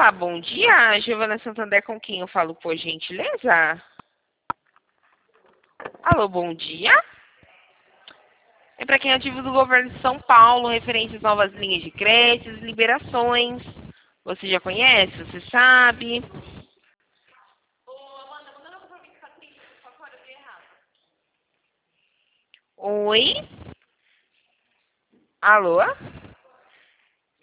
Olá, bom dia. Giovana Santander, com quem eu falo, por gentileza? Alô, bom dia. É para quem é ativo do governo de São Paulo, referente às novas linhas de créditos, liberações. Você já conhece? Você sabe? Oi? Alô?